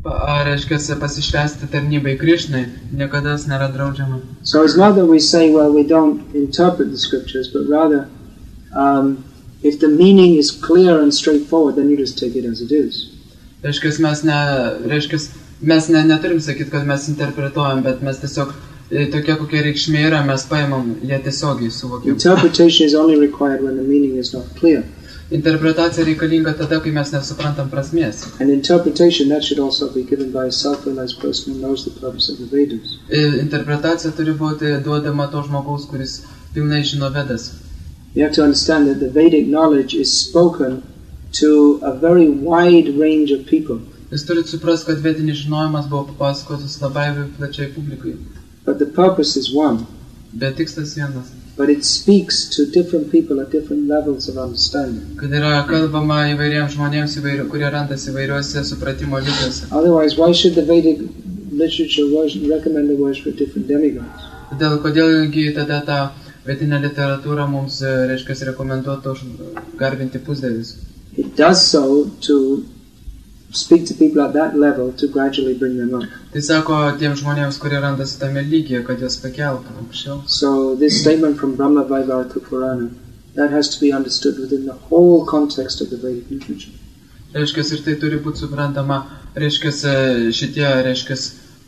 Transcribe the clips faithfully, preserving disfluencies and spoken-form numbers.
So it's not that we say, well, we don't interpret the scriptures, but rather, um, if the meaning is clear and straightforward, then you just take it as it is. Mes ne, neturim sakyti, kad mes interpretuojam, bet mes tiesiog tokia kokia reikšmė yra, mes paimam ją tiesiogiai suvokim. Interpretation is only required when the meaning is not clear. Interpretacija reikalinga tada, kai mes nesuprantam prasmės. And interpretation that should also be given by a self-realized person who knows the purpose of the Vedas. Interpretacija turi būti duodama to žmogaus, kuris pilnai žino Vedas. You have to understand that the Vedic knowledge is spoken to a very wide range of people. Jūs turite suprasti, kad vedinis žinojimas buvo papasakotas labai plačiai publikai. But the purpose is one. Bet tikslas vienas. But it speaks to different people at different levels of understanding. Kad yra kalbama įvairiems žmonėms, įvairių, kurie randasi įvairiuose supratimo lygiuose. Otherwise, why should the Vedic literature recommend the worship of different demigods? Todėl, kodėlgi tada ta vedinė literatūra mums, reiškia, rekomenduotų garbinti pusdievius? It does so to speak to people at that level to gradually bring them up. Tai sako tiems žmonėms, kurie randasi tame lygyje, kad juos pakeltų aukščiau. So this statement from Brahma Vaivarta Purana, that has to be understood within the whole context of the Vedic literature. Reiškias, ir tai turi būti suprantama, reiškias, šitie, reiškias,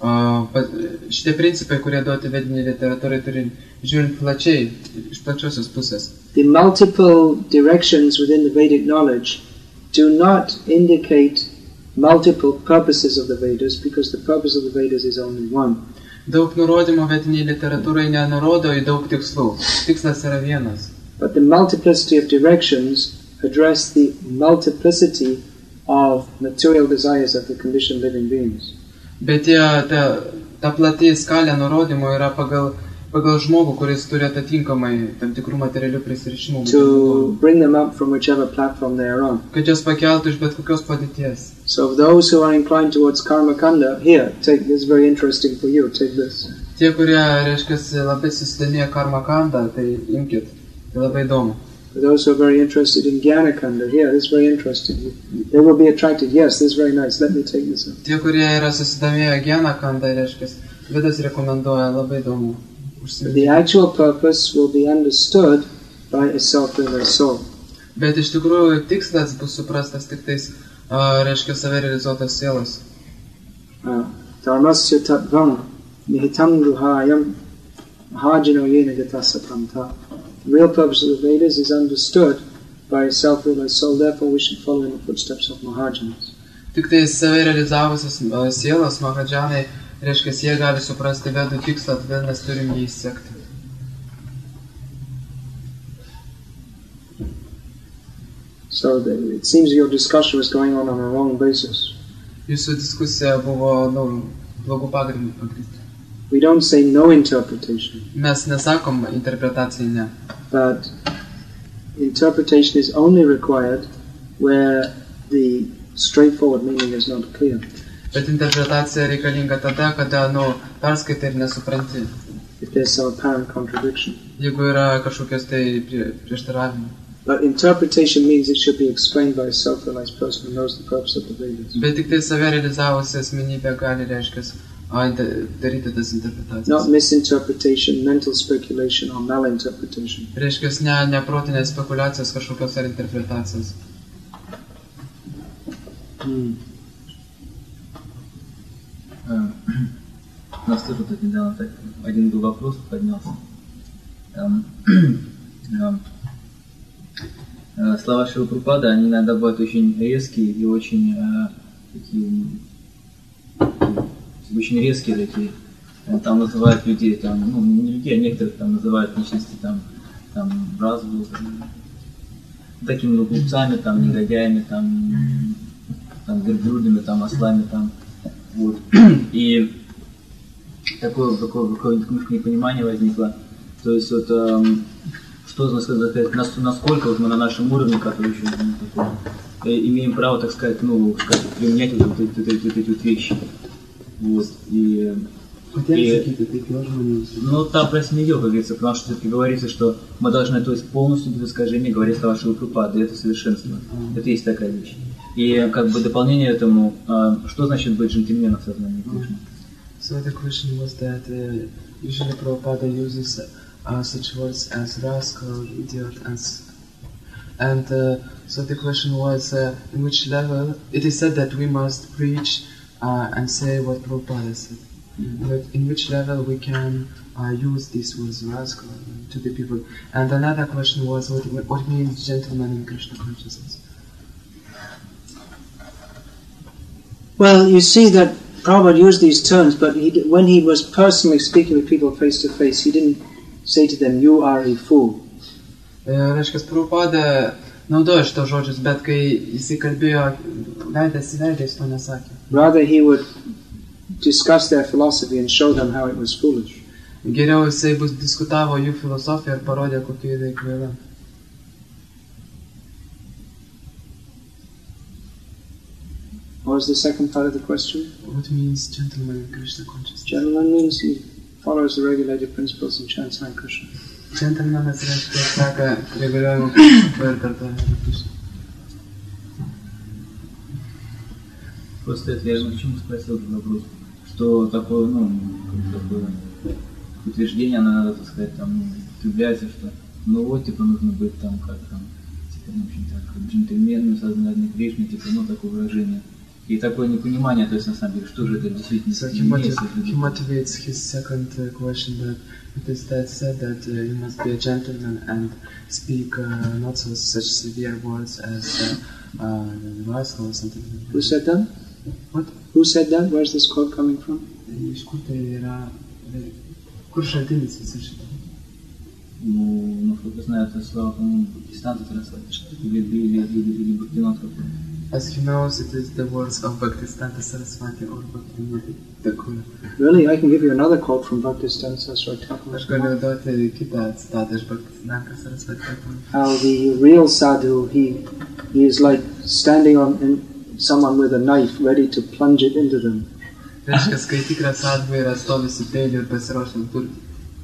šitie principai, kurie duoti vediniai literatūrai, turi žiūrint plačiai, iš plačiosios pusės. The multiple directions within the Vedic knowledge do not indicate multiple purposes of the Vedas, because the purpose of the Vedas is only one. Daug nurodymų vediniai literatūrai nenurodo į daug tikslų. Tikslas yra vienas. But the multiplicity of directions address the multiplicity of material desires of the conditioned living beings. Bet tie, ta, ta plati skalė nurodymų yra pagal, pagal žmogų, kuris turi atitinkamai tam tikrų materialių prisirišimų. To bring them up from whichever platform they are on. Kad jos pakeltų iš bet kokios padėties. So those who are inclined towards karma kanda, here, take this, very interesting for you, take this. Tie, kurie, reiškia, labai susidomėję karma kanda, tai imkit, tai labai įdomu. For those who are very interested in jnana kanda, here, this is very interesting. They will be attracted, yes, this is very nice, let me take this up. Tie, kurie yra susidomėję jnana kanda, reiškia, Vedas rekomenduoja, labai įdomu. The actual purpose will be understood by a self-realized soul. Bet iš tikrųjų tikslas bus suprastas tik tais, uh, reiškia, save realizuotas sielos. Dharmasya tatvam nihitam ruhayam mahajino yena gatasa pramta. The real purpose of the Vedas is understood by a self-realized soul, therefore we should follow in the footsteps of Mahajanas. Tik tai save realizavusios uh, sielos, Mahajanai, reiškia, jie gali suprasti Vedų tikslą, todėl mes turim jį sekti. So the, it seems your discussion was going on on a wrong basis. Jūsų diskusija buvo, nu, blogų pagrindų pagrindų. We don't say no interpretation. Mes nesakom interpretacijai ne. But interpretation is only required where the straightforward meaning is not clear. Bet interpretacija reikalinga tada, kada, nu, perskaitai ir nesupranti. If there's some apparent contradiction. Jeigu yra kažkokios tai prie, prieštaravimai. But interpretation means it should be explained by a self-realized person who knows the purpose of the Vedas. Bet tik tai save realizavusi asmenybė gali, reiškia, daryti tas interpretacijas. Not misinterpretation, mental speculation or malinterpretation. Reiškia, ne, ne protinės spekulacijos kažkokios ar интерпретацijas. Hmm. У нас тоже тут недавно так один был вопрос поднялся. Там, э, слова Шрилы Прабхупады, они иногда бывают очень резкие и очень э, такие, очень резкие такие. Там называют людей, там, ну не людей, а некоторых там называют личности там, там разу, такими глупцами, там негодяями, там, там верблюдами, там ослами, там. Вот. И такое, такое, такое непонимание возникло. То есть вот эм, что сказать, насколько вот мы на нашем уровне, который еще ну, такой, э, имеем право, так сказать, ну, сказать, применять вот, вот, вот, вот, вот эти вот вещи. Вот. И, и, ну там про не идет, как говорится, потому что все-таки говорится, что мы должны, то есть полностью без искажения говорить слова Шрилы Прабхупады, это совершенство. Mm-hmm. Это есть такая вещь. И как бы дополнение этому, что значит быть джентльменом в сознании Кришны? So the question was that uh, usually Prabhupada uses uh, such words as rascal, idiot, and and uh, so the question was uh, in which level it is said that we must preach uh, and say what Prabhupada said. Mm-hmm. But in which level we can uh, use these words rascal to the people. And another question was what what means gentleman in Krishna consciousness. Well, you see that Prabhupada used these terms, but he, when he was personally speaking with people face to face, he didn't say to them, "You are a fool." Reiškia, Prabhupada naudojo šitos žodžius, bet kai jisai kalbėjo veidas į veidą, jis to nesakė. Rather, he would discuss their philosophy and show them how it was foolish. Geriau jisai bus diskutavo jų filosofiją ir parodė, kokia yra kvaila. What was the second part of the question? What means gentleman in Krishna consciousness? Gentleman means he follows the regulated principles and chants Hare Krishna. Gentleman reiškia, seka reguliuojamų principų ir kartu Hare Krishna. Просто это я к чему спросил этот вопрос, что такое, ну, такое утверждение, оно, надо, так сказать, там, употребляется, что, ну вот, типа, нужно быть там, как там, типа, ну, очень так, джентльменом, сознательно Кришны, типа, ну, такое выражение. И такое непонимание, то есть, на самом деле, что же это действительно so he, motiv- he motivates his second uh, question that it is that said that uh, you must be a gentleman and speak uh, not so such severe words as uh, uh, rascal or something like that. Who said that? What? Who said that? Where's this quote coming from? Iš kur tai yra, kur šaltinis visą šitą? Ну, насколько знаю, это слова, по-моему, Бхактисиданта Сарасвати или или Бхактивинода какой-то. As he knows, it is the words of Bhaktisiddhanta Saraswati or Bhaktivinoda Thakur. Really? I can give you another quote from Bhaktisiddhanta Saraswati Aš galiu duoti kitą citatą iš Bhaktisiddhanta Saraswati Thakur. How the real sadhu, he, he is like standing on in, someone with a knife ready to plunge it into them. Reiškia, kai tikras sadhu yra stovi su peiliu ir pasiruošia nupurti.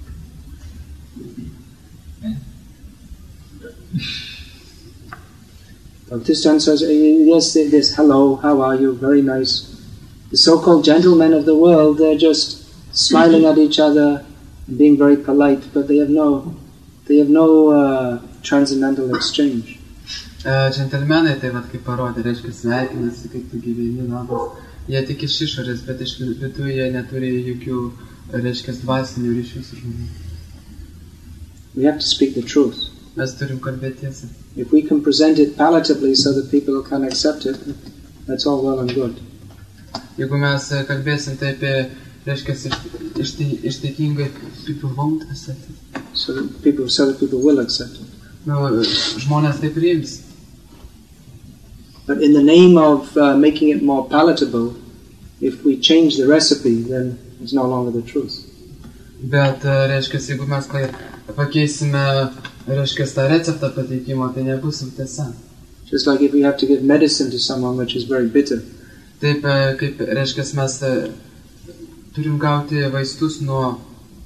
Bhaktisiddhanta says, yes, this, hello, how are you, very nice. The so-called gentlemen of the world, they're just smiling at each other and being very polite, but they have no, they have no uh, transcendental exchange. Džentelmenai tai vat kaip parodė, reiškia sveikinasi, kaip tu gyveni, labas. Jie tik iš išorės, bet iš vidų jie neturi jokių, reiškia, dvasinių ryšių su žmonėmis. We have to speak the truth. Mes turim kalbėti tiesą. If we can present it palatably so that people can accept it, that's all well and good. Jeigu mes kalbėsim taip, reiškia, išteikingai, people won't accept it. So that people, so that people will accept it. Nu, žmonės taip priims. But in the name of uh, making it more palatable, if we change the recipe, then it's no longer the truth. Bet, reiškia, jeigu mes pakeisime, reiškia, tą receptą pateikimo, tai nebus tiesa. Just like if we have to give medicine to someone which is very bitter. Taip, kaip, reiškia, mes turim gauti vaistus nuo,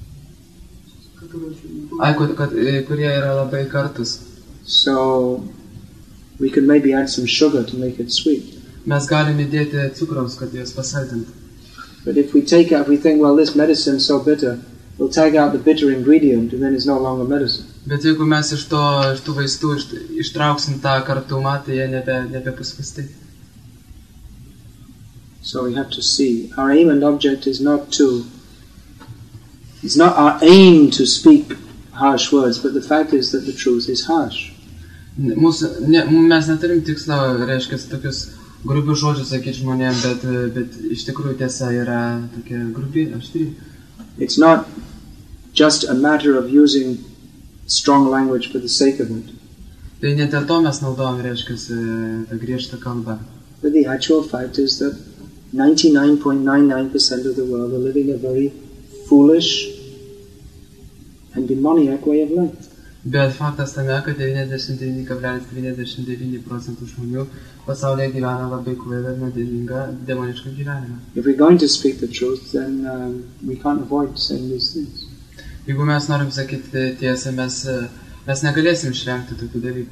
ai, kad, kurie yra labai kartus. So we could maybe add some sugar to make it sweet. Mes galime įdėti cukraus, kad juos pasaldinti. But if we take out, we think, well, this medicine is so bitter, we'll take out the bitter ingredient and then it's no longer medicine. Bet jeigu mes iš to, iš tų vaistų iš, ištrauksim tą kartumą, tai jie nebe, nebebus vaistai. So we have to see, our aim and object is not to, it's not our aim to speak harsh words, but the fact is that the truth is harsh. Mūsų, ne, mes neturim tikslo, reiškia, tokius grubius žodžius sakyti žmonėm, bet, bet iš tikrųjų tiesa yra tokia grubi, aštri. It's not just a matter of using strong language for the sake of it. Tai ne dėl to mes naudojam, reiškia, tą griežtą kalbą. But the actual fact is that ninety-nine point nine nine percent of the world are living a very foolish and demoniac way of life. Bet faktas tame, kad devyniasdešimt devyni kablelis devyniasdešimt devyni procentų žmonių pasaulyje gyvena labai kvailą ir nuodėmingą demonišką gyvenimą. If we're going to speak the truth, then um, we can't avoid saying these things. Jeigu mes norim sakyti tiesą, mes, mes negalėsim išvengti tokių dalykų.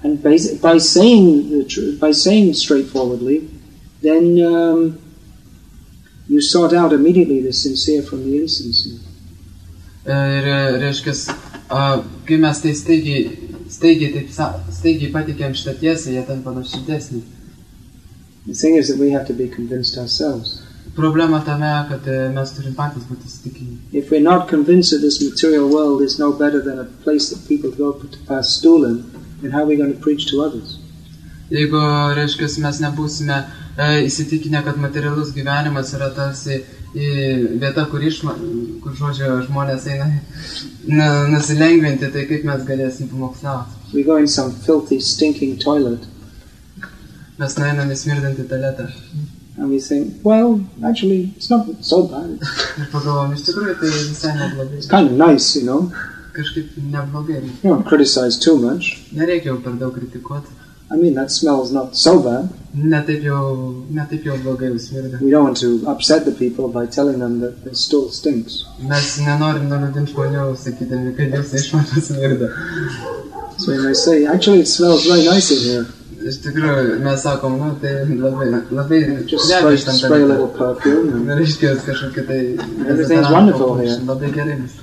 And by, by saying the tr- by saying straightforwardly, then um, you sort out immediately the sincere from the insincere. Ir, reiškia, kai mes tai staigiai, staigiai, taip, staigiai patikėm šitą tiesą, jie tampa nuoširdesni. The thing is that we have to be convinced ourselves. Problema tame, kad mes turim patys būti įsitikinę. If we're not convinced that this material world is no better than a place that people go to pass stool in, then how are we going to preach to others? Jeigu, reiškia, mes nebūsime e, įsitikinę, kad materialus gyvenimas yra tarsi vieta, kur, išma, kur žodžio žmonės eina na, nusilengvinti, tai kaip mes galėsim pamokslauti. We go in some filthy, stinking toilet. Mes nueinam į smirdantį tualetą. And we think, well, actually, it's not so bad. Ir pagalvom, iš tikrųjų, tai visai neblogai. It's kind of nice, you know. Kažkaip neblogai. You don't criticize too much. Nereikia jau per daug kritikuoti. I mean, that smells not so bad. Netaip jau, netaip jau blogai smirda. We don't want to upset the people by telling them that the stool stinks. Mes nenorim nuliūdinti žmonių, sakydami, kad jūsų išmatos smirda. So we may say, actually, it smells very nice in here. Iš tikrųjų, mes sakom, nu, tai labai, labai... Just spray, spray a little perfume. And Reiškia, kažkokia tai... everything's wonderful here. Labai gerai vis.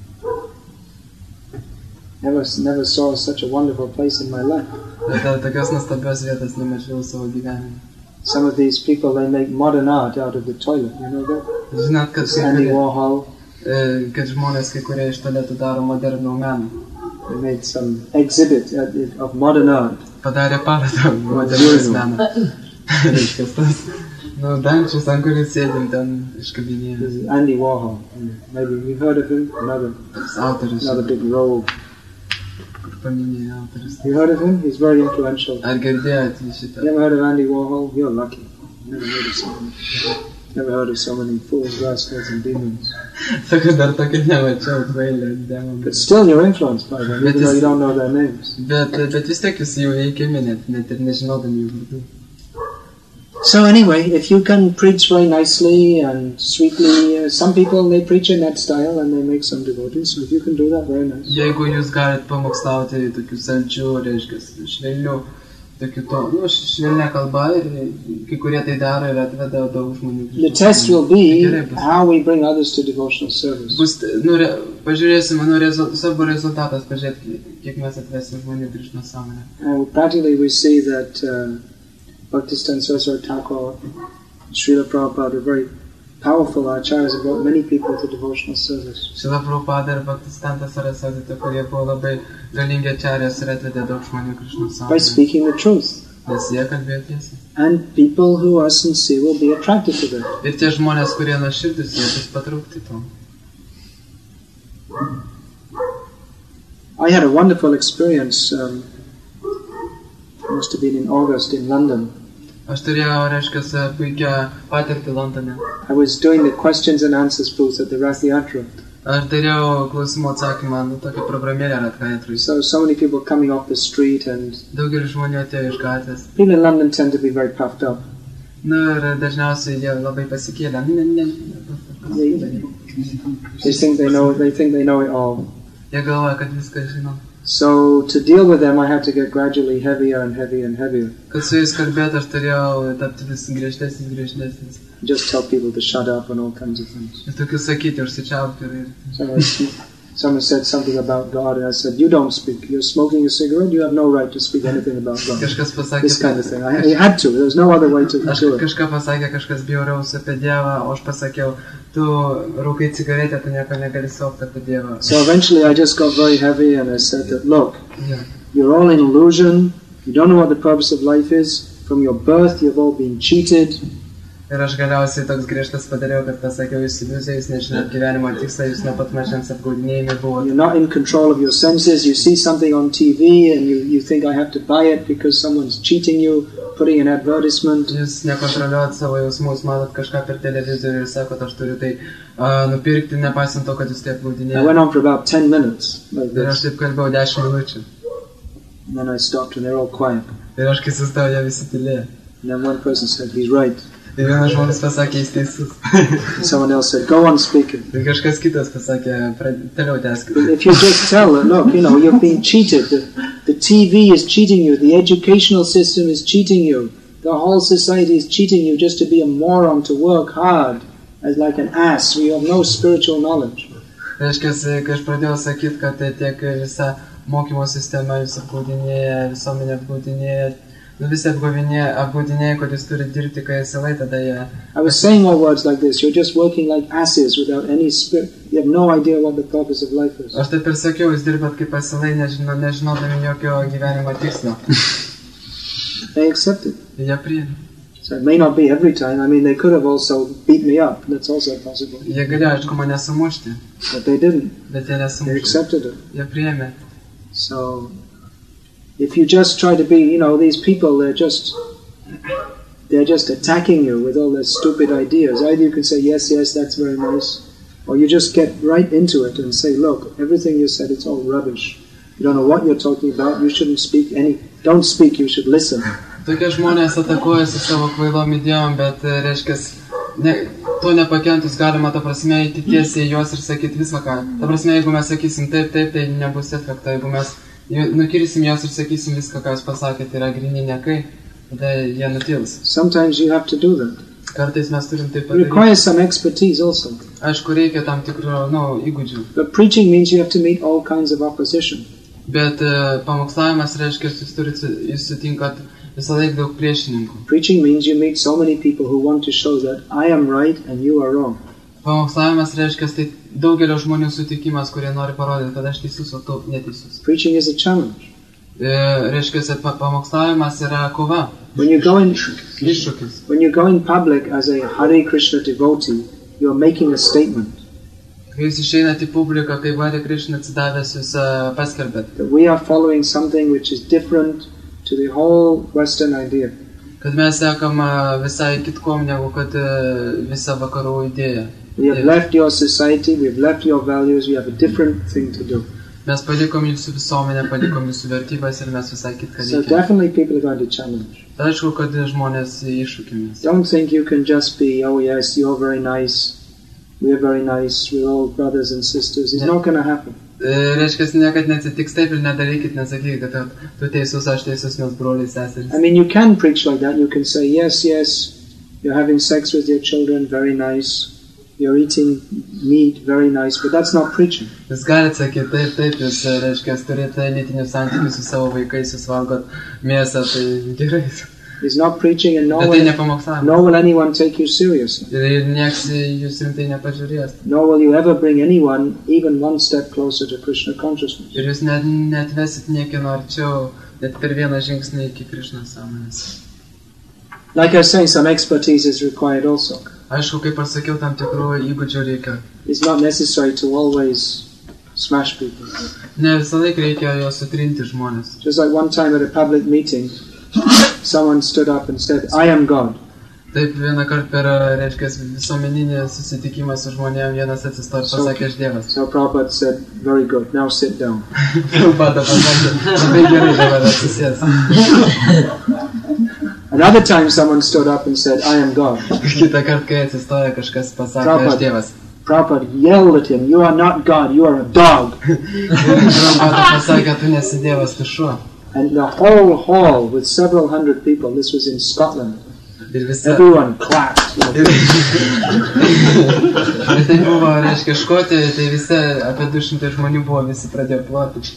Never, never saw such a wonderful place in my life. Tokios nuostabios vietos nemačiau savo gyvenime. Some of these people, they make modern art out of the toilet, you know that? Žinot, kad, Andy Warhol. kad žmonės, kai kurie iš tualetų daro modernų meną. They made some exhibit of modern art. Padarė parodą modernus meną. Reiškia, tas, nu, dangčius, ant kuris sėdim ten iškabinėję. This is Andy Warhol. Maybe you've heard of him? Another, Autorius. another big rogue. Paminėjai autorius. You heard of him? He's very influential. Ar girdėjote šitą? You ever heard of Andy Warhol? You're lucky. Never heard of so many. Never heard of so many fools, rascals, and demons. Sakau, dar tokio nemačiau, kvailio, demonų. But still, you're influenced by them, even though you don't know their names. Bet, bet vis tiek jūs jau veikiami, net, net ir nežinodami jų vardų. So anyway, if you can preach very nicely and sweetly, uh, some people, they preach in that style and they make some devotees, so if you can do that, very nice. Jeigu jūs galit pamokslauti tokių saldžių, reiškia, švelnių, tokių to, nu, švelnia kalba ir kai kurie tai daro ir atveda daug žmonių. The test will be how we bring others to devotional service. Bus, nu, re, pažiūrėsime, nu, rezult, svarbu rezultatas, pažiūrėti, kiek mes atvesim žmonių Krishna sąmonę. And practically we see that uh, Bhaktisiddhanta Saraswati Thakur, Srila Prabhupada are very powerful acharyas who brought many people to devotional service. Srila Prabhupada ir Bhaktisiddhanta Saraswati Thakur, kurie buvo labai galingi acharyas ir atvedė daug žmonių Krishna sąmonę. By speaking the truth. Nes jie kalbėjo tiesą. And people who are sincere will be attracted to them. Ir tie žmonės, kurie nuoširdūs, jie bus patraukti to. I had a wonderful experience, um, must have been in August in London. Aš turėjau, reiškia, puikią patirtį Londone. I was doing the questions and answers booth at the Rath Yatra. Aš turėjau klausimų atsakymą, nu, tokią programėlę Rath Yatrui. So, so many people coming off the street and Daugelis žmonių atėjo iš gatvės. people in London tend to be very puffed up. Nu, ir dažniausiai jie labai pasikėlė. Ne, ne, They, they think they know, they think they know it all. Jie galvoja, kad viską žino. So to deal with them, I had to get gradually heavier and heavier and heavier. Kad su jais kalbėti, aš turėjau tapti vis griežtesnis, griežtesnis. Just tell people to shut up and all kinds of things. Ir tokius sakyti, užsičiaupti ir... Someone, someone said something about God, and I said, you don't speak. You're smoking a cigarette. You have no right to speak anything about God. Kažkas pasakė... This kind of thing. I, I had to. There was no other way to Aš do it. kažką pasakė, kažkas bjauraus apie Dievą, o aš pasakiau, tu rūkai cigaretę, tu nieko negali suvokti apie Dievą. So eventually I just got very heavy and I said that, look, Yeah. you're all in illusion. You don't know what the purpose of life is. From your birth, you've all been cheated. Ir aš galiausiai toks griežtas padariau, kad pasakiau, jūs iliuzija, jūs nežinot gyvenimo tikslą, jūs nuo pat mažens apgaudinėjami buvote. You're not in control of your senses. You see something on T V and you, you think I have to buy it because someone's cheating you, putting an advertisement. Jūs nekontroliuojat savo jausmus, matot kažką per televizorių ir sakot, aš turiu tai uh, nupirkti, nepaisant to, kad jūs tai I apgaudinėjate. went on for about ten minutes like Ir aš this. taip kalbėjau dešimt minučių. And then I stopped and they're all quiet. Ir aš kai sustojau, jie visi tylėjo. And then one person said, he's right. Ir vienas žmogus pasakė, jis teisus. And someone else said, go on speaking. Ir kažkas kitas pasakė, toliau tęskite. If you just tell them, look, you know, you've been cheated. The, The T V is cheating you. The educational system is cheating you. The whole society is cheating you just to be a moron, to work hard as like an ass. You have no spiritual knowledge. Reiškia, kai aš pradėjau sakyti, kad tiek visa mokymo sistema jūs apgaudinėja, visuomenė apgaudinėja, nu visi apgaudinėja, apgaudinėja, kad jūs turi dirbti, kai asilai, tada jie... I was saying all words like this. You're just working like asses without any spirit. You have no idea what the purpose of life is. Aš taip ir sakiau, jūs dirbat kaip asilai, nežino, nežinodami jokio gyvenimo tikslo. They accepted. Jie priėmė. So it may not be every time. I mean, they could have also beat me up. That's also possible. Jie galėjo, aišku, mane sumušti. But they didn't. Bet jie nesumušti. They accepted it. Jie priėmė. So, if you just try to be, you know, these people, they're just, they're just attacking you with all their stupid ideas. Either you can say, yes, yes, that's very nice. Or you just get right into it and say, look, everything you said, it's all rubbish. You don't know what you're talking about. You shouldn't speak any, don't speak, you should listen. Tokie žmonės atakuoja su savo kvailom idėjom, bet, reiškia, ne, to nepakentus galima, ta prasme, įti tiesiai juos ir sakyti visą ką. Ta prasme, jeigu mes sakysim taip, taip, tai nebus efekto. Jeigu mes nukirsim juos ir sakysim viską, ką jūs pasakėte, yra gryni niekai, tada jie nutils. Sometimes you have to do that. Kartais mes turim taip It padaryti. requires some expertise also. Aišku, reikia tam tikrų, nu, įgūdžių. But preaching means you have to meet all kinds of opposition. Bet uh, pamokslavimas reiškia, jūs turite, jūs sutinkat visą laiką daug priešininkų. Preaching means you meet so many people who want to show that I am right and you are wrong. Pamokslavimas reiškia, tai daugelio žmonių sutikimas, kurie nori parodyti, kad aš teisus, o tu neteisus. Preaching is a challenge. E, reiškia, pamokslavimas yra kova. When you go in, Iššūkis. when you go in public as a Hare Krishna devotee, you are making a statement. Kai jūs išeinate į publiką, kai Hare Krishna atsidavęs, jūs uh, paskelbėt. That we are following something which is different to the whole Western idea. Kad mes sekam uh, visai kitkom negu kad uh, visa vakarų idėja. We have left your society, we have left your values, we have a different thing to do. Mes palikom jūsų visuomenę, palikom jūsų vertybės ir mes visai kitką So reikia. definitely people are going to challenge. Tai aišku, kad žmonės iššūkimės. Don't think you can just be, oh yes, you're very nice, we're very nice, we're all brothers and sisters. It's not going to happen. E, reiškia, niekad neatsitiks taip ir nedarykit, nesakykit, kad tu teisus, aš teisus, mes broliai seserys. I mean, you can preach like that. You can say, yes, yes, you're having sex with your children, very nice. You're eating meat, very nice, but that's not preaching. Jūs galite sakyti, taip, taip, jūs, reiškia, turite lytinius santykius su savo vaikais, jūs valgot mėsą, tai gerai. It's not preaching, and nor Bet tai will, nepamokslavimas. nor will anyone take you seriously. Ir nieks jūs rimtai nepažiūrės. Nor will you ever bring anyone even one step closer to Krishna consciousness. Ir jūs net, net vesit niekino arčiau, net per vieną žingsnį iki Krišnos sąmonės. Like I say, some expertise is required also. Aišku, kaip aš sakiau, tam tikrų įgūdžių reikia. It's not necessary to always smash people. Ne visą laiką reikia juos sutrinti žmonės. Just like one time at a public meeting, someone stood up and said, I am God. Taip, vieną kartą per, reiškia, visuomeninį susitikimą su žmonėm, vienas atsistojo ir pasakė, aš Dievas. So Prabhupada said, very good, now sit down. Prabhupada pasakė, labai gerai, dabar atsisės. Another time someone stood up and said, I am God. Kitą kartą, kai atsistojo, kažkas pasakė, aš Dievas. Prabhupada yelled at him, you are not God, you are a dog. Prabhupada pasakė, tu nesi Dievas, tu šuo. And the whole hall with several hundred people, this was in Scotland, Ir visa... everyone clapped. Ir tai buvo, reiškia, Škotijoje, tai visi, apie du šimtai žmonių buvo, visi pradėjo ploti.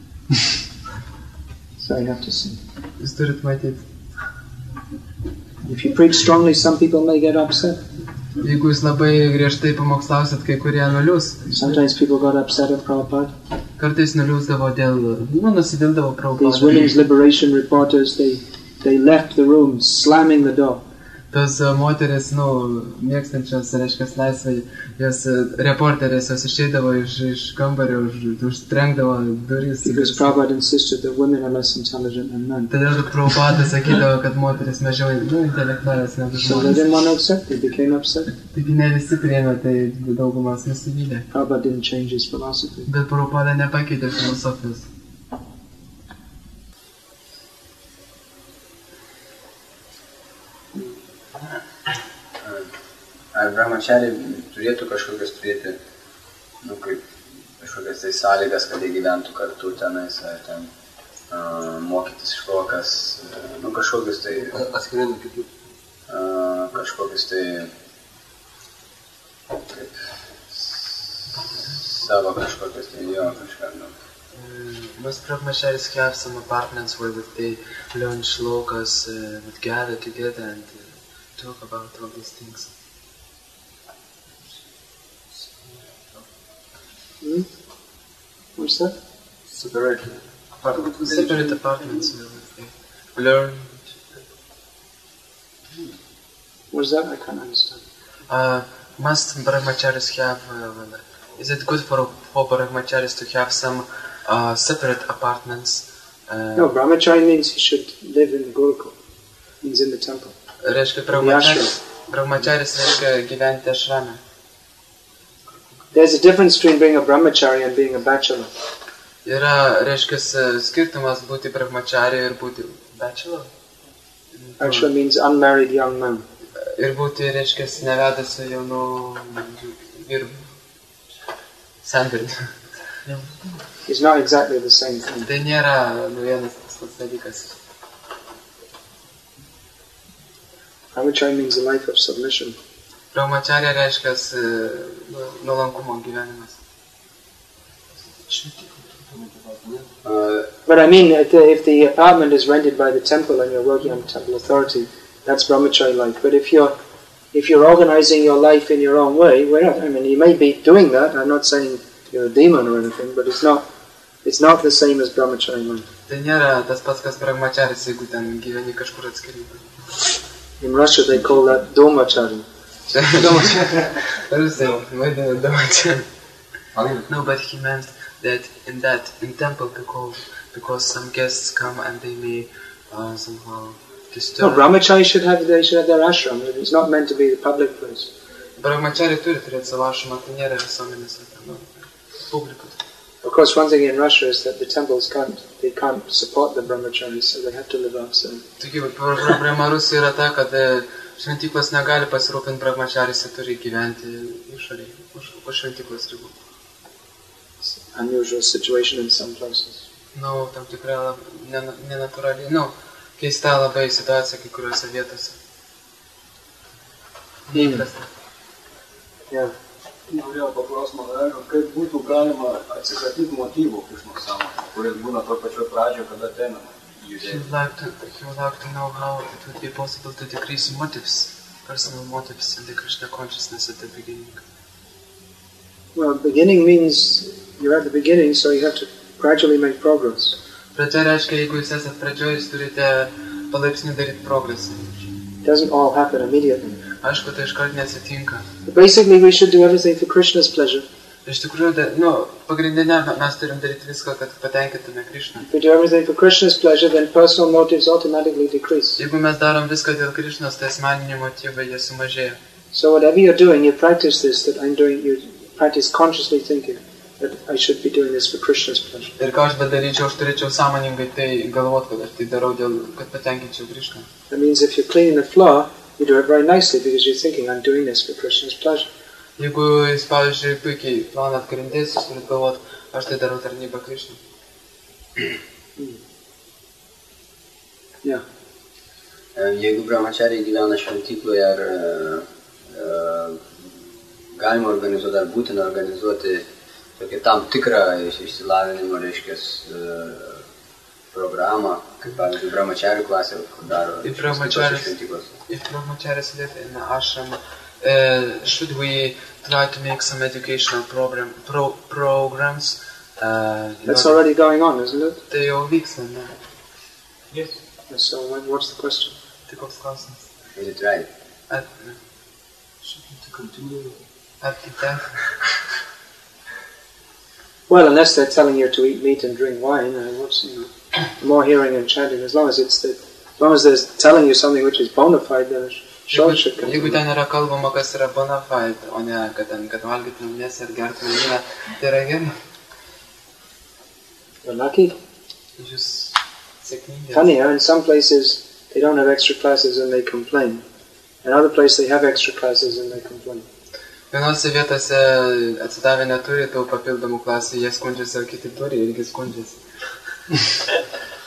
So you have to see. Jūs turit matyti. If you preach strongly, some people may get upset. Jeigu jūs labai griežtai pamokslausit, kai kurie nuliūs. Sometimes people got upset at Prabhupada. Kartais nuliūsdavo dėl, nu, nusidildavo These Prabhupada. women's liberation reporters, they, they left the room slamming the door. Tos uh, moteris, nu, mėgstančios, reiškia, laisvai, jos uh, reporterės, jos išeidavo iš, iš kambario, už, užtrenkdavo duris. Because Prabhupada insisted that women are less intelligent than men. Todėl, kad Prabhupada sakydavo, kad moteris mažiau, nu, intelektualios negu So they žmonės. didn't want to accept, they became upset. Taigi ne visi priėmė, tai daugumas nusivylė. Prabhupada didn't change his philosophy. Bet Prabhupada nepakeitė filosofijos. Ar brahmachari turėtų kažkokias turėti, nu, kaip kažkokias tai sąlygas, kad jie gyventų kartu tenais, ar ten uh, mokytis šlokas, uh, nu kažkokius tai... Atskirai nuo kitų. Uh, kažkokius tai... Kaip... Savo kažkokius tai jo kažką, nu. Most brahmacharis have some apartments where they learn shlokas, uh, would gather together and uh, talk about all these things. Hmm? What's that? Separate. Apart- separate apartments where they learn. What's that? I can't understand. Uh, must brahmacharis have... Uh, is it good for, for brahmacharis to have some uh, separate apartments? Uh, No, brahmachari means he should live in the Gurukul. Means in the temple. Reiškia, brahmacharis, brahmacharis reiškia gyventi ašrame. There's a difference between being a brahmachari and being a bachelor. Yra, reiškia, skirtumas būti brahmachari ir būti bachelor. Bachelor means unmarried young man. Ir būti, reiškia, nevedęs su jaunu vyru. Senvirniu. It's not exactly the same thing. Tai nėra nu vienas tas pats dalykas. Brahmachari means a life of submission. Brahmacharya reiškia nuolankumo gyvenimas. Uh, But I mean, if the, if the apartment is rented by the temple and you're working on temple authority, that's brahmachari life. But if you're if you're organizing your life in your own way, we're not, I mean, you may be doing that. I'm not saying you're a demon or anything, but it's not it's not the same as brahmachari life. Tai nėra tas pats, kas brahmacharis, jeigu ten gyveni kažkur atskirai. In Russia, they call that domachari. Rusai vadina domachari. No, but he meant that in that in temple because because some guests come and they may uh, somehow disturb. No, brahmachari should have they should have their ashram. It's not meant to be the public place. Brahmachari turi turėti savo ašramą, tai nėra visuomenės vieta, publikos. Of course, one thing in Russia is that the temples can't they can't support the brahmacharis, so they have to live outside. Taigi, problema Rusijoje yra ta, kad šventyklos negali pasirūpinti brahmacharis, jie turi gyventi išorėje, už, už šventyklos ribų. Unusual situation in some places. Nu, tam tikra nenatūraliai, nu, keista labai situacija kai kuriuose vietose. Neįprasta. Yeah. Norėjau paklausti Mandarinio, kaip būtų galima atsikratyti motyvų Krišnos sąmonę, kuris būna to pačio pradžio, kada ateinama He judėti. would like to, he would like to know how it would be possible to decrease motives, personal motives in the Krishna consciousness at the beginning. Well, beginning means you're at the beginning, so you have to gradually make progress. Pradžia reiškia, jeigu jūs esat pradžioje, jūs turite palaipsniui daryti progresą. It doesn't all happen immediately. Aišku, tai iškart neatsitinka. But basically, we should do everything for Krishna's pleasure. Iš tikrųjų, da, nu, pagrindinė, mes turim daryti viską, kad patenkintume Krishną. If we do everything for Krishna's pleasure, then personal motives automatically decrease. Jeigu mes darom viską dėl Krishnos, tai asmeniniai motyvai jie sumažėja. So whatever you're doing, you practice this, that I'm doing, you practice consciously thinking that I should be doing this for Krishna's pleasure. Ir ką aš bedaryčiau, aš turėčiau sąmoningai tai galvot, kad aš tai darau dėl, kad patenkinčiau Krishną. That means if you're cleaning the floor, you do it very nicely because you're thinking, I'm doing this for Krishna's pleasure. Jeigu jūs, pavyzdžiui, puikiai plaunat grindis, jūs turit galvot, aš tai darau tarnybą Krishnai. Yeah. Jeigu brahmachariai gyvena šventykloje, ar uh, galima organizuoti, ar būtina organizuoti tokį tam tikrą išsilavinimo, reiškia, uh, programą, kaip pavyzdžiui, brahmacharių klasė, kur daro šventyklos. If brahmacharis live in ashram, uh, should we try to make some educational program, pro, programs? Uh, That's already going on, isn't it? Tai jau vyksta, ne? Yes. So what, what's the question? Tai koks klausimas? Is it right? Ar, To continue. ar kitaip? Well, unless they're telling you to eat meat and drink wine, uh, what's, you know, more hearing and chanting, as long as it's the, as long as they're telling you something which is bona fide, then it sure should Jeigu, continue. jeigu ten yra kalbama, kas yra bona fide, o ne, kad, ten, kad valgytume mėsą ir gertume vyną, tai yra gerai. You're lucky. Jūs sėkmingi. Funny, huh? In some places they don't have extra classes and they complain. In other places they have extra classes and they complain. Vienose vietose atsidavę neturi tų papildomų klasių, jie skundžiasi, o kiti turi irgi skundžiasi.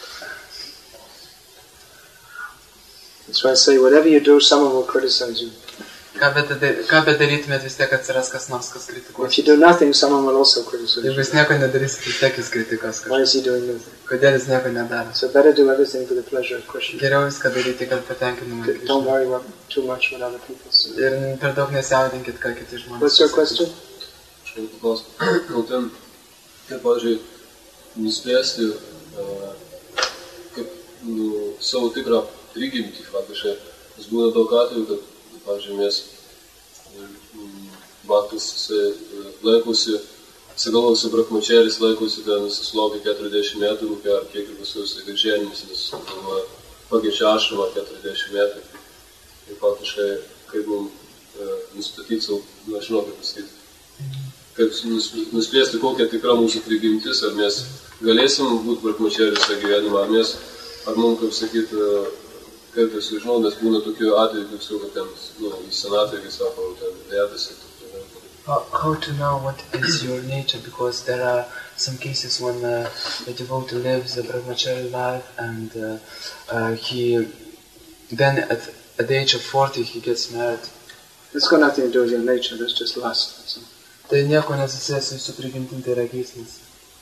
So I say, whatever you do, someone will criticize you. Ką bedarytumėt, vis tiek atsiras kas nors, kas kritikuos. If you do nothing, someone will also criticize Jeigu you. jis nieko nedarysit, vis tiek jis kritikuos Why kažką. is he doing nothing? Kodėl jis nieko nedaro? So better do everything for the pleasure of Krishna. Geriau viską daryti, kad patenkinimą Don't Krišną. worry what, too much what other people say. Ir per daug nesijaudinkit, ką kiti žmonės. What's your question? Aš noriu paklausti, gal ten, kaip, pavyzdžiui, nuspręsti, uh, kaip, nu, savo tikrą prigimtį, faktiškai, nes būna daug atveju, kad, pavyzdžiui, mes Bhaktas, jisai laikosi, jisai galvosi brahmačeris, laikosi ten, jisai sulaukė keturiasdešimt metų, rūpė, ar kiek ir paskui jisai garžėnimis, jis galvoja, pakeičia ašramą keturiasdešimt metų. Ir faktiškai, kaip mums e, nustatyti savo, na, žinau, kaip pasakyti, kaip nuspręsti, kokia tikra mūsų prigimtis, ar mes galėsim būti brahmačeris visą gyvenimą, ar mes, ar mums, kaip sakyti, kaip vis žinau, nes būna tokių atvejų, kaip sakau, ten, nu, į senatvę, kaip sako, ten vedasi. How, how to know what is your nature? Because there are some cases when uh, a devotee lives a brahmachari life and uh, uh, he then at, at the age of forty he gets married. It's got nothing to do with your nature, that's just lust. That's all. Tai nieko nesusijęs su jūsų prigimtim, tai yra geismas.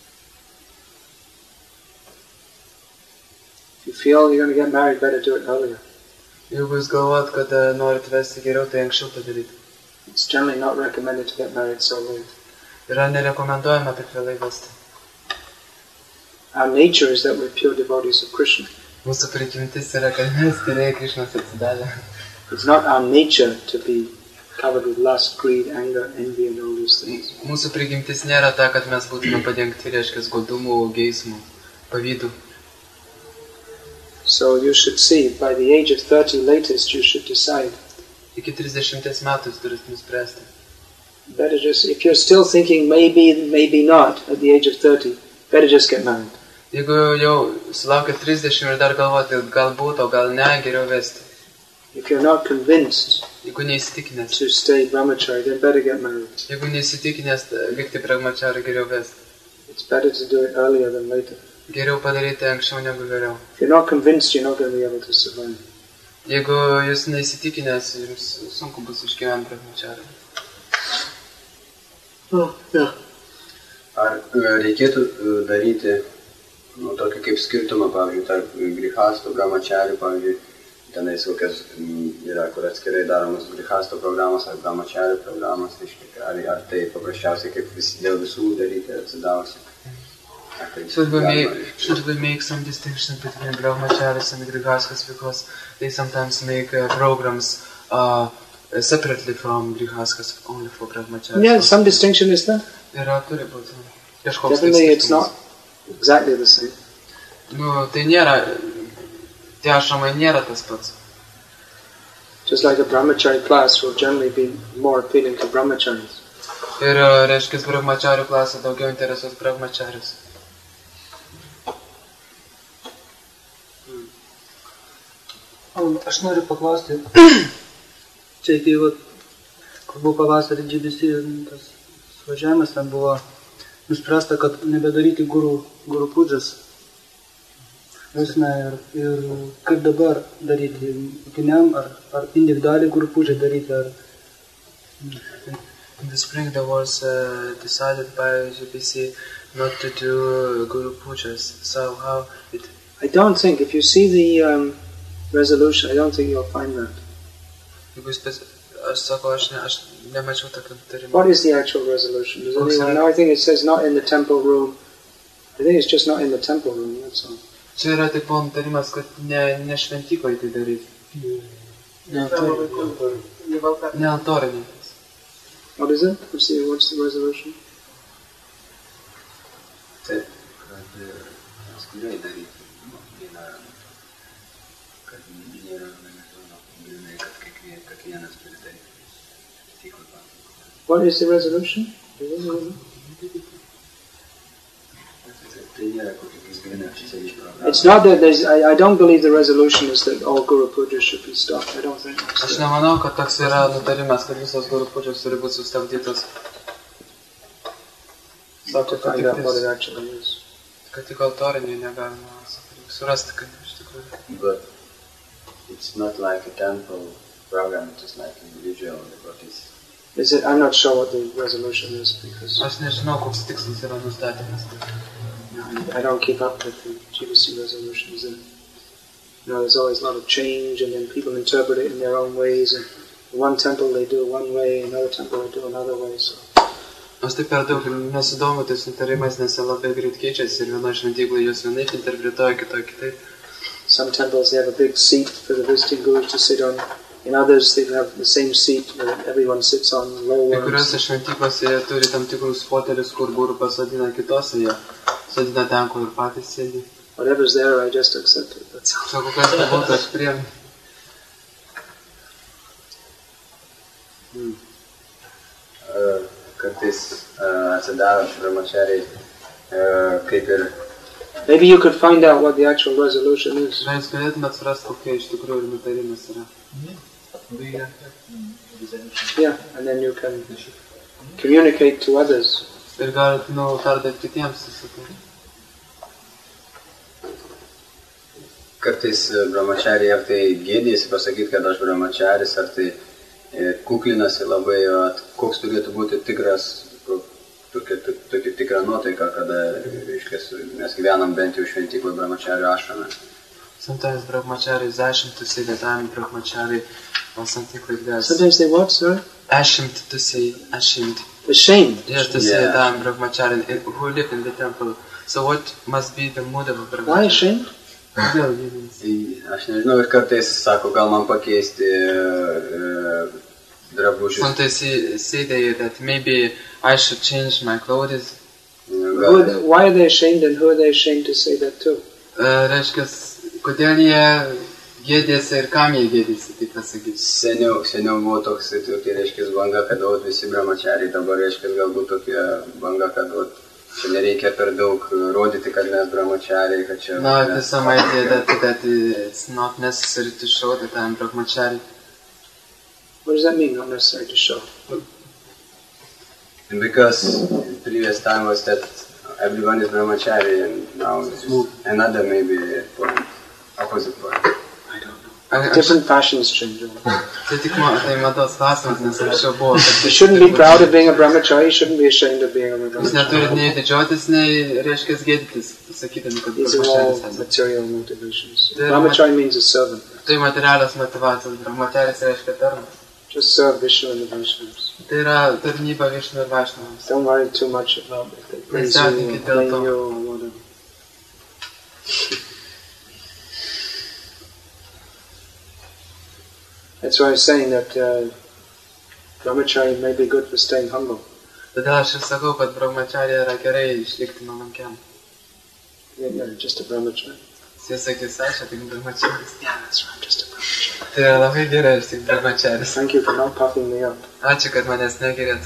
If you feel you're going to get married, better do it earlier. Jeigu jūs galvojat, kad uh, norit vesti geriau, tai anksčiau padaryti. It's generally not recommended to get married so late. Yra nerekomenduojama taip vėlai vesti. Our nature is that we're pure devotees of Krishna. Mūsų prigimtis yra, kad mes tyrėjai Krišnos atsidavę. It's not our nature to be covered with lust, greed, anger, envy and all these things. Mūsų prigimtis nėra ta, kad mes būtume padengti, reiškia, godumu, geismu, pavydu. So you should see, by the age of thirty latest, you should decide. Iki trisdešimties metų jūs turit nuspręsti. Better just, if you're still thinking maybe, maybe not at the age of thirty, better just get married. Jeigu jau sulaukėt trisdešimt ir dar galvoti, galbūt, o gal ne, geriau vesti. If you're not convinced Jeigu neįsitikinęs, to stay brahmachari, then better get married. jeigu neįsitikinęs likti brahmachari, geriau vesti. It's better to do it earlier than later. Geriau padaryti anksčiau negu vėliau. If you're not convinced, you're not going to be able to survive. Jeigu jūs neįsitikinęs, jums sunku bus išgyventi brahmachari. Oh, yeah. Ar reikėtų daryti nu, tokį kaip skirtumą, pavyzdžiui, tarp grihastų, brahmacharių, pavyzdžiui, tenais kokias yra, kur atskirai daromas grihastų programos ar brahmacharių programos, ar, ar tai paprasčiausiai kaip vis, dėl visų daryti atsidausi? Should we, make, should we make some distinction between brahmacharis and grihastas, because they sometimes make uh, programs uh, separately from grihastas, only for brahmacharis? Yeah, some distinction is there. Yra, turi būti. Kažkoks Definitely it's not exactly the same. Nu, tai nėra, tie ašramai nėra tas pats. Just like a brahmachari class will generally be more appealing to brahmacharis. Ir, reiškia, brahmacharių klasė daugiau interesuos brahmacharis. Aš noriu paklausti, čia kai, kur buvo pavasarį G B C tas važiavimas, ten buvo nuspręsta, kad nebedaryti gurų, gurų pūdžas. Ir, ir kaip dabar daryti, mokiniam, ar, ar individualiai gurų pūdžą daryti, ar... In the spring there was uh, decided by G B C not to do guru pujas. So how it... I don't think, if you see the um, resolution, I don't think you'll find that. What is the actual resolution? Does anyone know? I think it says not in the temple room. I think it's just not in the temple room, that's all. Čia yra tik buvo nutarimas, kad ne, ne šventykoje tai daryti. Ne altorininkas. What is it? What's the, what's the resolution? Taip, kad skuriai daryti. Kad nėra organizuojama, kad kiekvienas turi daryti. What is the resolution? It's not that there's, I, I don't believe the resolution is that all Guru Pujas should be stopped. I don't think. Aš nemanau, kad toks yra nutarimas, kad visos Guru Pujas turi būti sustabdytos. Sako, kad tik what it actually is. Kad tik altorinį negalima surasti, kad iš tikrųjų. Bet it's not like a temple program, it's just like individual devotees. Is it? I'm not sure what the resolution is because Aš nežinau, koks tikslas yra nustatymas. I don't keep up with the G B C resolutions. And, you know, there's always a lot of change, and then people interpret it in their own ways. And in one temple they do it one way, in another temple they do it another way. So. Aš taip per daug nesidomu tais nutarimais, nes jie labai greit keičiasi ir vienoje šventykloje juos vienaip interpretuoja, kitoje kitaip. Some temples they have a big seat for the visiting gurus to sit on. In others they have the same seat that everyone sits on, low ones. Kai kuriuose šventyklose jie turi tam tikrus fotelius, kur guru pasodina, kitose jie sodina ten, kur ir patys sėdi. Whatever's there, I just accept it. That's all. Sako, kas nebūtų, aš priemu. Hmm. Uh, kartais uh, atsidaro brahmachariai uh, kaip ir. Maybe you could find out what the actual resolution is. Gal jūs galėtumėt surasti, kokia iš tikrųjų ir nutarimas yra. Yeah, and then you can communicate to others. Ir galit, nu, perduoti kitiems, sakau. Kartais brahmachariai ar tai gėdėsi pasakyti, kad aš brahmacharis, ar tai kuklinasi labai, koks turėtų būti tikras, tokia, tokia tikra nuotaika, kada mes gyvenam bent jau šventykloj brahmacharių ašrame. Sometimes brahmachari is ashamed to say that I'm brahmachari or something like that. Sometimes they what, sorry? Ashamed to say, ashamed. Ashamed? Yes, to yeah. say that I'm brahmachari who live in the temple. So what must be the mood of a brahmachari? Why ashamed? Kodėl jėdins? Aš nežinau, ir kartais sako, gal man pakeisti uh, drabužius. Sometimes he say they, that maybe I should change my clothes. Who are they, why are they ashamed and who are they ashamed to say that to? Uh, reiškia, kodėl jie gėdėsi ir kam jie gėdėsi, taip pasakyti? Seniau, seniau buvo toks, tokia, reiškia, banga, kad ot, visi brahmachariai, dabar, reiškia, galbūt tokia banga, kad ot, čia nereikia per daug rodyti, kad mes brahmachariai, kad čia... No, it is some idea that, that it's not necessary to show that I'm brahmachari. What does that mean, not necessary to show? And because the previous time was that everyone is brahmachari and now it's another maybe point, opposite point. I don't know. Different fashions change. Tai tik tai mados klausimas, nes anksčiau buvo. You shouldn't be proud of being a brahmachari, you shouldn't be ashamed of being a brahmachari. Jūs neturit nei didžiuotis, nei reiškia gėdytis, sakydami, kad These are all brahmacharis. material motivations. Brahmachari means a servant. Tai materialios motyvacijos, brahmacharis reiškia tarnas. Just serve Vishnu and the Vaishnavas. Tai yra tarnyba Višnu ir Vaishnavams. Don't worry too much about if they praise you or blame you or whatever. That's why I was saying that uh, brahmachari may be good for staying humble. Todėl aš ir sakau, kad brahmacharija yra gerai išlikti nuolankiam. Yeah, yeah, just a brahmachari. Jis sakys, aš tik brahmacharis. Yeah, that's right, just a brahmachari. Tai yra labai gerai, aš tik brahmacharis. Thank you for not puffing me up. Ačiū, kad manęs negirėt.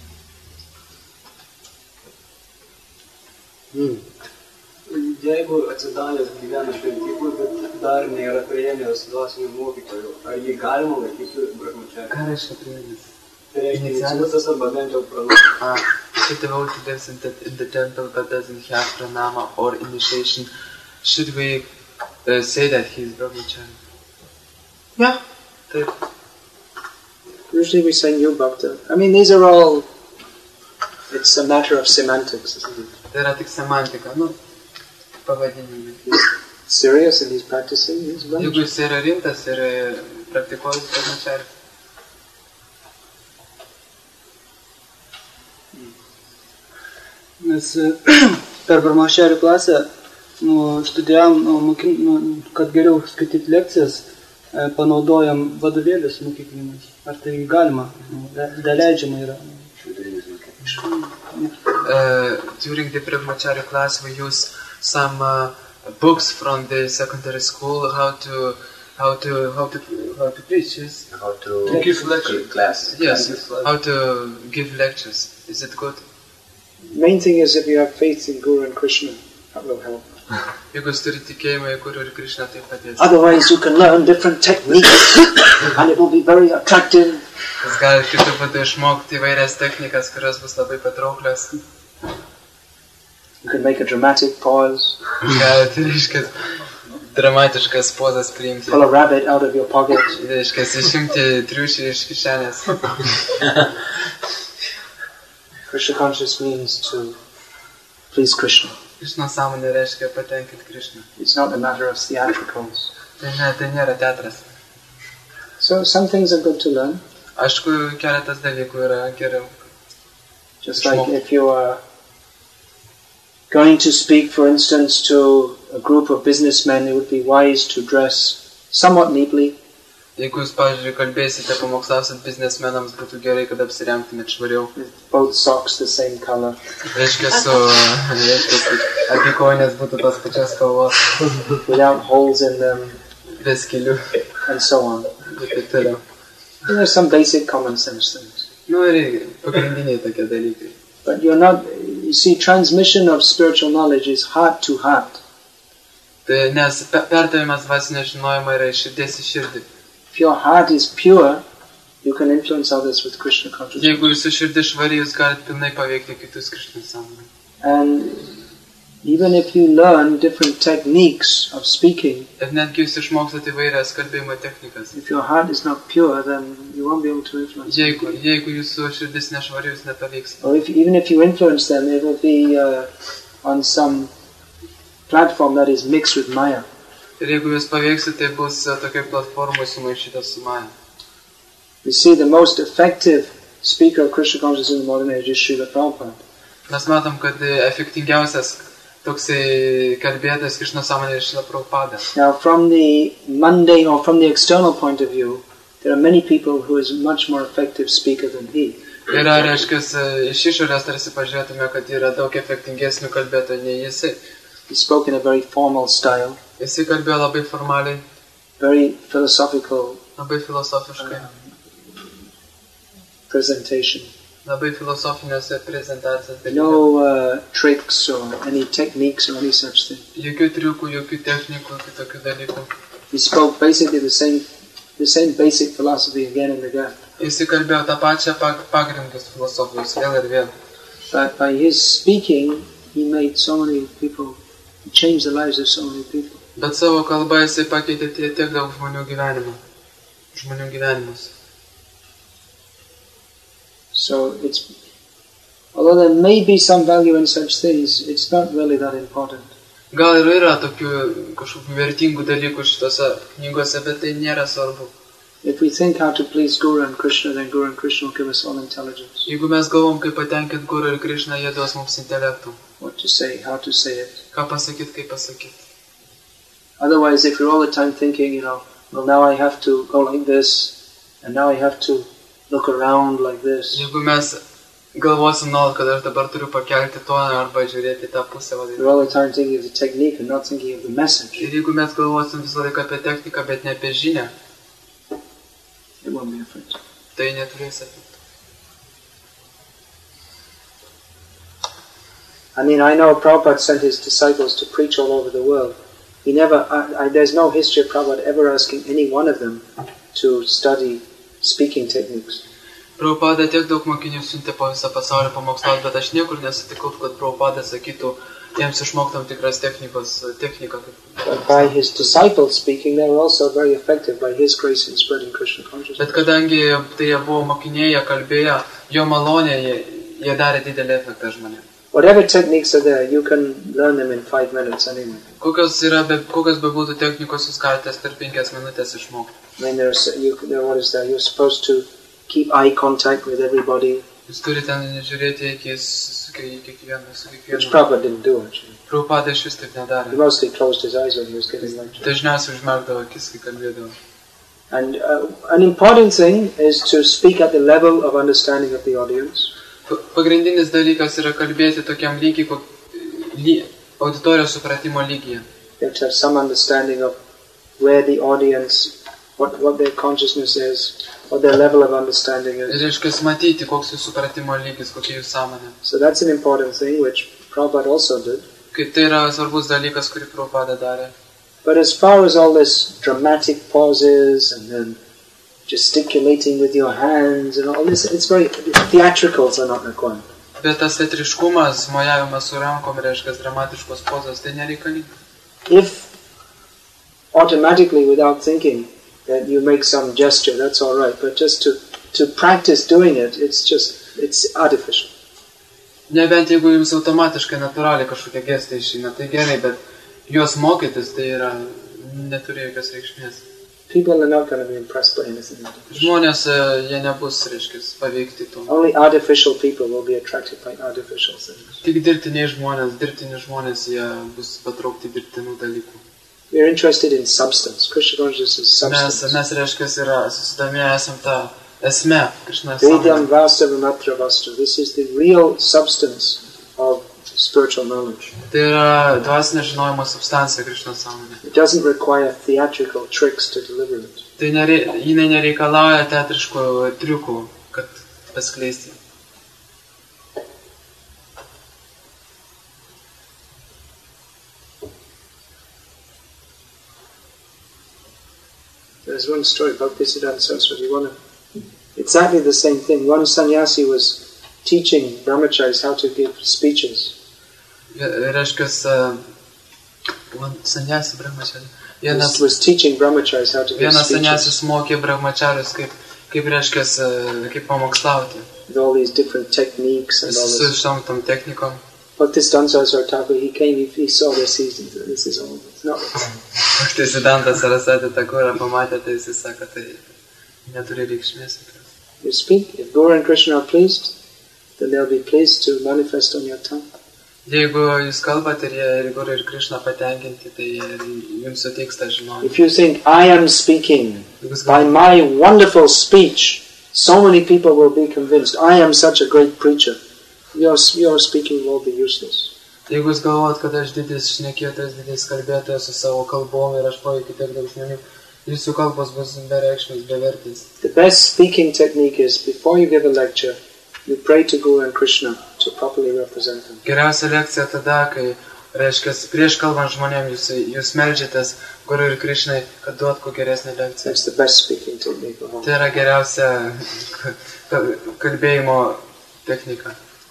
Mm. Jeigu atsidaręs gyvena šventyklų, bet dar nėra priėmęs dvasinių mokytojų, ar jį galima laikyti brahmachari? Ką reiškia priėmęs? Tai reiškia iniciatas arba bent jau pranama. Ah, if the devotee lives in the, in the temple but doesn't have pranama or initiation, should we uh, say that he is brahmachari? Yeah. Taip. Usually we say new bhakta. I mean, these are all, it's a matter of semantics, isn't it? Tai yra tik semantika, nu, pavadinimai. He's serious and he's practicing, he's Jeigu brahmachari. jis yra rimtas ir praktikuoja brahmachari. Mes per brahmacharių klasę nu, studijavom, nu, mokin, nu, kad geriau skaityti lekcijas, panaudojam vadovėlius mokyklinės. Ar tai galima? Nu, daleidžiama yra. Uh, during the brahmachari class we use some uh, books from the secondary school how to how to how to how to preach, yes? How to, to give lectures. Class. Yes, Classes. how to give lectures. Is it good? Main thing is if you have faith in Guru and Krishna, that will help. Jeigu jūs turite tikėjimą į Guru ir Krishna, tai padės. Otherwise you can learn different techniques and it will be very attractive. Jūs galite kitų būdų išmokti įvairias technikas, kurios bus labai patrauklios. You can make a dramatic pause. Galite, reiškia, Dramatiškas pozas priimti. pull a rabbit out of your pocket. Reiškia, išimti triušį iš kišenės. Krishna conscious means to please Krishna. Krishna sąmonė reiškia patenkinti Krishną. It's not a matter of theatricals. Tai, ne, tai nėra teatras. So some things are good to learn. Aišku, keletas dalykų yra geriau. Just like if you are going to speak, for instance, to a group of businessmen, it would be wise to dress somewhat neatly. Jeigu jūs, pavyzdžiui, kalbėsite, pamokslausit biznesmenams, būtų gerai, kad apsirengtumėt švariau. With both socks the same color. Reiškia, su... Reiškia, kad abi kojinės būtų tos pačios spalvos. Without holes in them. Be skylių. And so on. Ir taip toliau. There are some basic common sense things. Nu, reikia, pagrindiniai tokie dalykai. But you're not... You see, transmission of spiritual knowledge is heart to heart. Tai nes perdavimas dvasinio žinojimo yra iš širdies į širdį. If your heart is pure, you can influence others with Krishna consciousness. Jeigu jūsų širdis švari, jūs galite pilnai paveikti kitus Krishna sąmonę. And even if you learn different techniques of speaking, Ir netgi jūs išmokstate įvairias kalbėjimo technikas. if your heart is not pure, then you won't be able to influence Jeigu, them. jeigu jūsų širdis nešvari, jūs nepaveiksite. Or if, even if you influence them, it will be uh, on some platform that is mixed with Maya. Ir jeigu jūs paveiksite, tai bus tokia platforma sumaišyta su Maya. You see, the most effective speaker of Krishna consciousness in the modern age is Srila Prabhupada. Mes matom, kad efektingiausias toksai kalbėtas Krishna sąmonė yra Srila Prabhupada. Now, from the mundane or from the external point of view, there are many people who is much more effective speaker than he. Yra, reiškia, iš išorės tarsi pažiūrėtume, kad yra daug efektingesnių kalbėtojų nei jisai. He spoke in a very formal style, Jisai kalbėjo labai formaliai, very philosophical labai filosofiškai, presentation. labai filosofinėse prezentacijose. No uh, tricks or any techniques or any such thing. Jokių triukų, jokių technikų, kitokių dalykų. He spoke basically the same, the same basic philosophy again and again. Jisai kalbėjo tą pačią pag- pagrindus filosofijos vėl ir vėl. But by his speaking, he made so many people, he changed the lives of so many people. Bet savo kalbą jisai pakeitė tie- tiek daug žmonių gyvenimą. Žmonių gyvenimus. So it's, although there may be some value in such things, it's not really that important. Gal ir yra tokių kažkokių vertingų dalykų šitose knygose, bet tai nėra svarbu. If we think how to please Guru and Krishna, then Guru and Krishna will give us all intelligence. Jeigu mes galvom, kaip patenkinti Guru ir Krishną, jie duos mums intelektų. What to say, how to say it. Ką pasakyti, kaip pasakyti. Otherwise, if you're all the time thinking, you know, well, now I have to go like this, and now I have to look around like this, Jeigu mes galvosim nuolat, kad aš dabar turiu pakelti toną arba žiūrėti tą pusę. va, you're all the time thinking of the technique and not thinking of the message, Ir jeigu mes galvosim visą laiką apie techniką, bet ne apie žinią, it won't be effective. tai neturės efekto. I mean, I know Prabhupada sent his disciples to preach all over the world. He never, I, I, there's no history of Prabhupada ever asking any one of them to study speaking techniques. Prabhupada tiek daug mokinių siuntė po visą pasaulį pamokslauti, bet aš niekur nesutikau, kad Prabhupada sakytų jiems išmoktam tikras technikos, techniką. But by his disciples speaking, they were also very effective by his grace in spreading Krishna consciousness. Bet kadangi tai jie buvo mokiniai, jie kalbėjo, jo malonė, jie, jie darė didelį efektą žmonėms. Whatever techniques are there, you can learn them in five minutes anyway. Kokios yra, be, kokios bebūtų technikos, jūs galite per penkias minutės išmokti. I mean, there's, you, there, what is there? You're supposed to keep eye contact with everybody, Jūs turite žiūrėti iki su kiekvienu, su which kiekvienu. Prabhupada didn't do actually. Prabhupada iš vis taip He nedarė. mostly closed his eyes when he was giving lectures. Dažniausiai užmerkdavo akis, kai kalbėdavo. And uh, an important thing is to speak at the level of understanding of the audience. Pa- Pagrindinis dalykas yra kalbėti tokiam lygiai, kok, ly, auditorijos supratimo lygyje. You have to have some understanding of where the audience, what, what their consciousness is, what their level of understanding Ir is. reiškia matyti, koks jų supratimo lygis, kokia jų sąmonė. So that's an important thing, which Prabhupada also did. Kai tai yra svarbus dalykas, kurį Prabhupada darė. But as far as all this dramatic pauses and then gesticulating with your hands and all this, it's very, theatricals are not required. Bet tas teatriškumas, mojavimas su rankom, reiškia dramatiškos pozos, tai nereikalinga. If automatically without thinking that you make some gesture, that's all right. But just to, to practice doing it, it's just, it's artificial. Nebent jeigu jums automatiškai natūraliai kažkokie gestai išeina, tai gerai, bet juos mokytis tai yra neturi jokios reikšmės. People are not going to be impressed by anything. Žmonės, jie nebus, reiškis, paveikti to. Only artificial people will be attracted by artificial things. Tik dirbtiniai žmonės, dirbtini žmonės, jie bus patraukti dirbtinų dalykų. We are interested in substance. Krishna consciousness is substance. Mes, mes reiškis, yra susidomėję esam tą esmę, Krishna Vedam sąmonę. vastavamatra vastu. This is the real substance of spiritual knowledge. Tai yra dvasinė žinojimo substancija Krishna sąmonė. It doesn't require theatrical tricks to deliver it. Tai nere, jinai nereikalauja teatriškų triukų, kad paskleisti. There's one story about Bhaktisiddhanta Saraswati. One, exactly the same thing. One sannyasi was teaching brahmacharis how to give speeches. Reiškias, sannyasi brahmachari. He was teaching brahmacharis how to give Vienas speeches. sannyasius mokė brahmacharius, kaip, kaip reiškias, kaip pamokslauti. With all these different techniques and all Su this. šiom tom technikom. Bhaktisiddhanta Saraswati Thakur, he came, he, he saw this, he said, this is all, it's not. Bhaktisiddhanta Saraswati Thakur pamatė, tai jis sako, tai neturi reikšmės. You speak, if Gaura and Krishna are pleased, then they'll be pleased to manifest on your tongue. Jeigu jūs kalbate ir jie ir Guru ir Krishna patenkinti, tai jums suteiks tą žinojimą. If you think, I am speaking, by my wonderful speech, so many people will be convinced, I am such a great preacher, your, your speaking will be useless. Jeigu jūs galvojat, kad aš didis šnekėtojas, didis kalbėtojas su savo kalbom ir aš paveikiu tiek daug žmonių, jūsų kalbos bus bereikšmės, bevertės. The best speaking technique is, before you give a lecture, you pray to Guru and Krishna to properly represent them. Geriausia lekcija tada, kai, reiškia, prieš kalbant žmonėm, jūs, jūs meldžiatės Guru ir Krishnai, kad duot kuo geresnį lekciją. That's the best speaking technique of all. Tai yra geriausia kalbėjimo technika.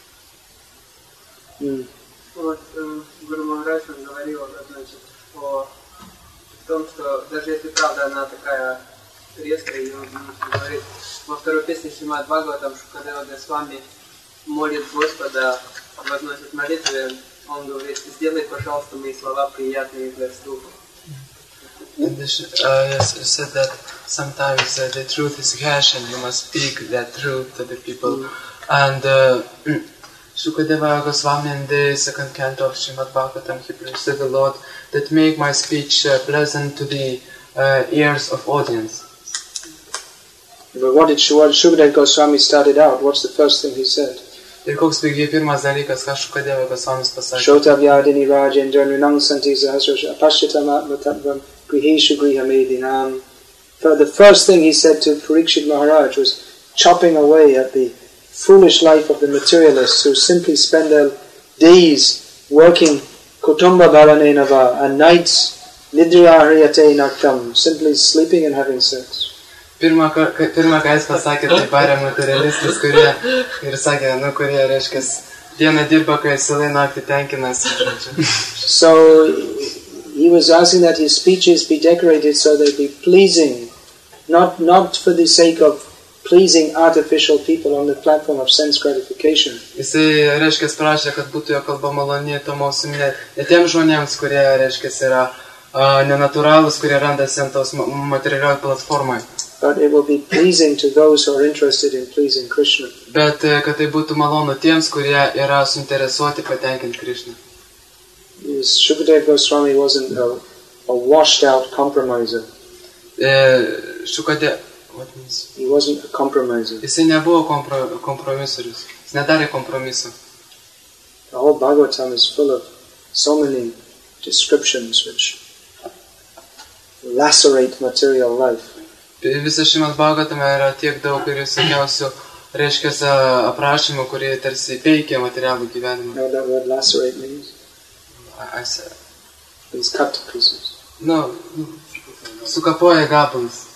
Mm. Вот Гуру Махарадж говорил, значит, о том, что даже если правда она такая резкая, и он говорит во второй песне Шримад Бхагаватам, Шукадева Госвами молит Господа, возносит молитвы, он говорит, сделай, пожалуйста, мои слова приятные для слуха. And this, uh, yes, you said that sometimes uh, the truth is harsh and you must speak that truth to the people. Mm. And uh, Shukadeva Goswami in the second canto of Srimad Bhagavatam, he prays to the Lord that make my speech uh, pleasant to the uh, ears of audience. But what did Shukadeva Goswami started out? What's the first thing he said? Ir koks buvo pirmas dalykas, ką Shukadeva Goswamis pasakė? Shotavyadini Rajendra Nunang Santi Sahasrasha Apashitamatmatvam Griheshu Grihamedinam. The first thing he said to Parikshit Maharaj was chopping away at the foolish life of the materialists who simply spend their days working kutumba bhavanenava and nights nidriya hriyate naktam, simply sleeping and having sex. Pirmą, pirmą ką jis pasakė, tai parė materialistus, kurie ir sakė, nu, kurie, reiškia, dieną dirba, kai silai naktį tenkinasi. So he was asking that his speeches be decorated so they be pleasing, not not for the sake of pleasing artificial people on the platform of sense gratification. Jisai, reiškia, prašė, kad būtų jo kalba maloni tom ausim, ne, ne tiem žmonėms, kurie, reiškia, yra uh, nenatūralūs, kurie randasi ant tos materialioje platformoje. But it will be pleasing to those who are interested in pleasing Krishna. Bet kad tai būtų malonu tiems, kurie yra suinteresuoti patenkinti Krishną. Shukadeva Goswami wasn't a, a washed out compromiser. E, Shukadeva, what means? He wasn't a compromiser. Jisai nebuvo kompro, kompromisorius. Jis nedarė kompromiso. The whole Bhagavatam is full of so many descriptions which lacerate material life. Visas Šrimad Bhagavatame yra tiek daug ir visokiausių, reiškia, aprašymų, kurie tarsi veikia materialų gyvenimą. You know what that word lacerate means? I said. It's cut to pieces. Nu, sukapoja gabalus.